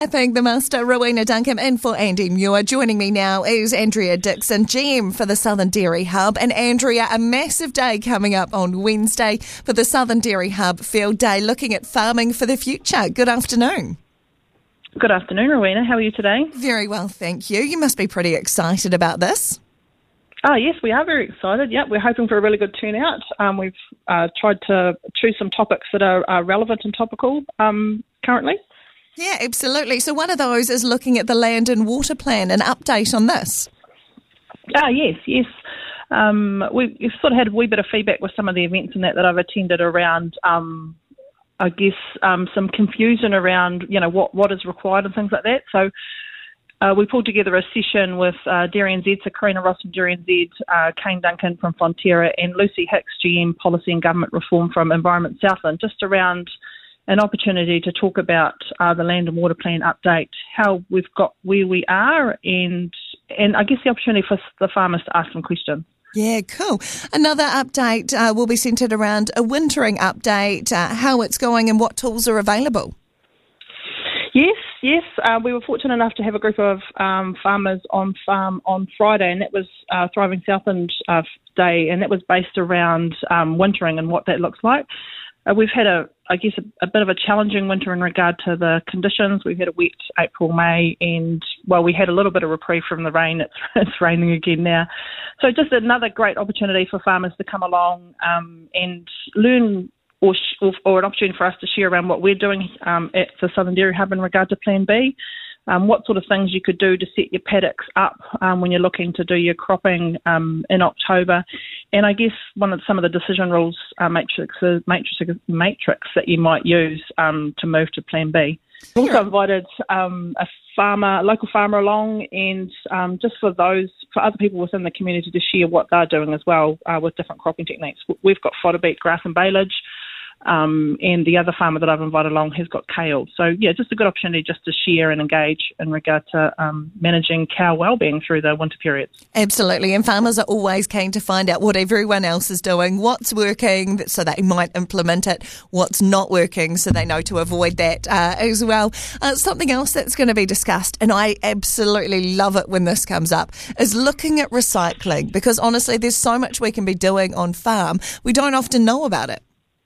I thank the master, Rowena Duncan, in for Andy Muir. Joining me now is Andrea Dixon, GM for the Southern Dairy Hub. And Andrea, a massive day coming up on Wednesday for the Southern Dairy Hub Field Day, looking at farming for the future. Good afternoon. Good afternoon, Rowena. How are you today? Very well, thank you. You must be pretty excited about this. Oh, yes, we are very excited. Yep, we're hoping for a really good turnout. We've tried to choose some topics that are relevant and topical currently. Yeah, absolutely. So one of those is looking at the Land and Water Plan, an update on this. Yes. We've sort of had a wee bit of feedback with some of the events and that I've attended around, some confusion around, what is required and things like that. So we pulled together a session with Dairy NZ, so Karina Ross from Dairy NZ, Kane Duncan from Fonterra, and Lucy Hicks, GM Policy and Government Reform from Environment Southland, just around an opportunity to talk about the Land and Water Plan update, how we've got where we are, and I guess the opportunity for the farmers to ask some questions. Yeah, cool. Another update will be centred around a wintering update, how it's going and what tools are available. Yes. We were fortunate enough to have a group of farmers on farm on Friday, and that was Thriving Southland Day, and that was based around wintering and what that looks like. We've had a bit of a challenging winter in regard to the conditions. We've had a wet April, May, and we had a little bit of reprieve from the rain. It's raining again now. So just another great opportunity for farmers to come along and learn or an opportunity for us to share around what we're doing at the Southern Dairy Hub in regard to Plan B. What sort of things you could do to set your paddocks up when you're looking to do your cropping in October. And I guess some of the decision rules matrix that you might use to move to Plan B. We also invited a local farmer along, and just for other people within the community to share what they're doing as well with different cropping techniques. We've got fodder beet, grass and baleage. And the other farmer that I've invited along has got kale. So, just a good opportunity just to share and engage in regard to managing cow wellbeing through the winter periods. Absolutely, and farmers are always keen to find out what everyone else is doing, what's working so they might implement it, what's not working so they know to avoid that as well. Something else that's going to be discussed, and I absolutely love it when this comes up, is looking at recycling, because honestly there's so much we can be doing on farm, we don't often know about it.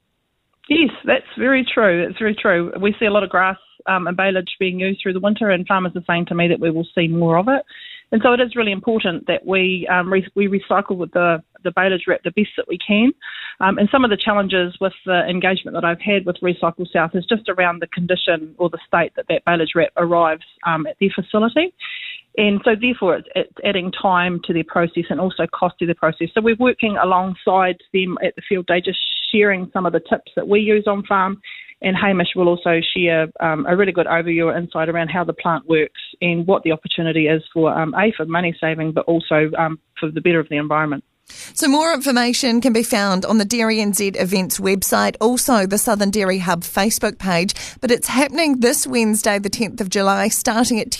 Yes, that's very true. It's very true. We see a lot of grass and baleage being used through the winter, and farmers are saying to me that we will see more of it. And so it is really important that we recycle with the baleage wrap the best that we can. And some of the challenges with the engagement that I've had with Recycle South is just around the condition or the state that baleage wrap arrives at their facility. And so therefore it's adding time to their process and also cost to the process. So we're working alongside them at the field day, just sharing some of the tips that we use on farm. And Hamish will also share a really good overview or insight around how the plant works and what the opportunity is for money saving, but also for the better of the environment. So more information can be found on the Dairy NZ events website, also the Southern Dairy Hub Facebook page, but it's happening this Wednesday, the 10th of July, starting at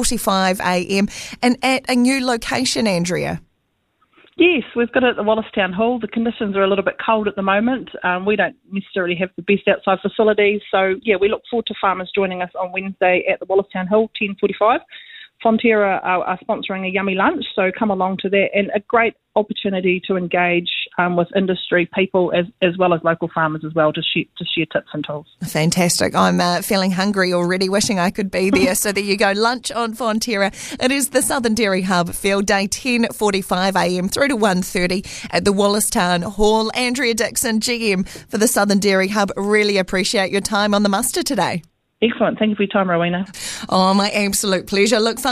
10:45am and at a new location, Andrea. Yes, we've got it at the Wallace Town Hall. The conditions are a little bit cold at the moment. We don't necessarily have the best outside facilities, so we look forward to farmers joining us on Wednesday at the Wallace Town Hall, 10:45. Fonterra are sponsoring a yummy lunch, so come along to that, and a great opportunity to engage with industry people as well as local farmers as well to share tips and tools. Fantastic. I'm feeling hungry already, wishing I could be there. So there you go, lunch on Fonterra. It is the Southern Dairy Hub Field Day, 10:45am through to 1:30 at the Wallace Town Hall. Andrea Dixon, GM for the Southern Dairy Hub. Really appreciate your time on the muster today. Excellent. Thank you for your time, Rowena. Oh, my absolute pleasure. Look,